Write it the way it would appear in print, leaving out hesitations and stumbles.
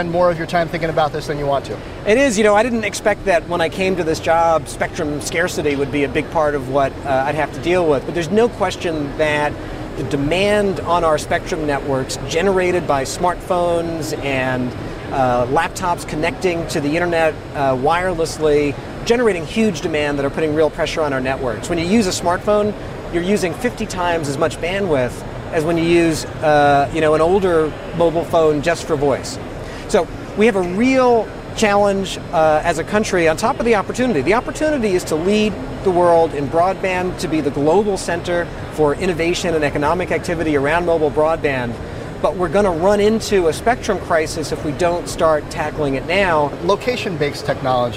spend more of your time thinking about this than you want to. It is. I didn't expect that when I came to this job, spectrum scarcity would be a big part of what I'd have to deal with. But there's no question that the demand on our spectrum networks generated by smartphones and laptops connecting to the internet wirelessly, generating huge demand that are putting real pressure on our networks. When you use a smartphone, you're using 50 times as much bandwidth as when you use an older mobile phone just for voice. So we have a real challenge as a country on top of the opportunity. The opportunity is to lead the world in broadband, to be the global center for innovation and economic activity around mobile broadband. But we're going to run into a spectrum crisis if we don't start tackling it now. Location-based technology